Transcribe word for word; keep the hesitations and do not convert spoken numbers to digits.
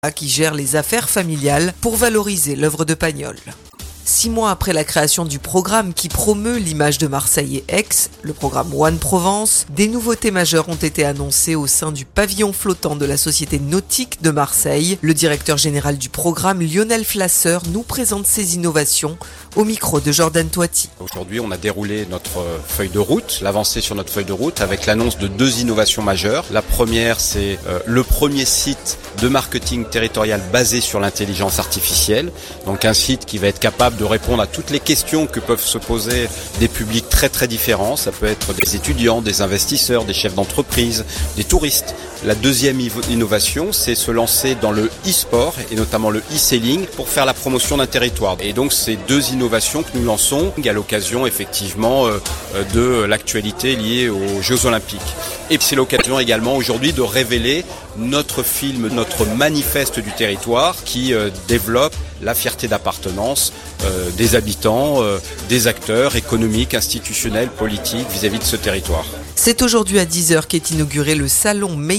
qui gère les affaires familiales pour valoriser l'œuvre de Pagnol. Six mois après la création du programme qui promeut l'image de Marseille et Aix, le programme One Provence, des nouveautés majeures ont été annoncées au sein du pavillon flottant de la Société nautique de Marseille. Le directeur général du programme, Lionel Flasseur, nous présente ces innovations au micro de Jordan Toiti. Aujourd'hui, on a déroulé notre feuille de route, l'avancée sur notre feuille de route avec l'annonce de deux innovations majeures. La première, c'est euh, le premier site de marketing territorial basé sur l'intelligence artificielle. Donc un site qui va être capable de répondre à toutes les questions que peuvent se poser des publics très très différents. Ça peut être des étudiants, des investisseurs, des chefs d'entreprise, des touristes. La deuxième innovation, c'est se lancer dans le e-sport et notamment le e-selling pour faire la promotion d'un territoire. Et donc ces deux innovations que nous lançons à l'occasion effectivement de l'actualité liée aux Jeux Olympiques. Et c'est l'occasion également aujourd'hui de révéler notre film, notre manifeste du territoire qui euh, développe la fierté d'appartenance euh, des habitants, euh, des acteurs économiques, institutionnels, politiques vis-à-vis de ce territoire. C'est aujourd'hui à dix heures qu'est inauguré le salon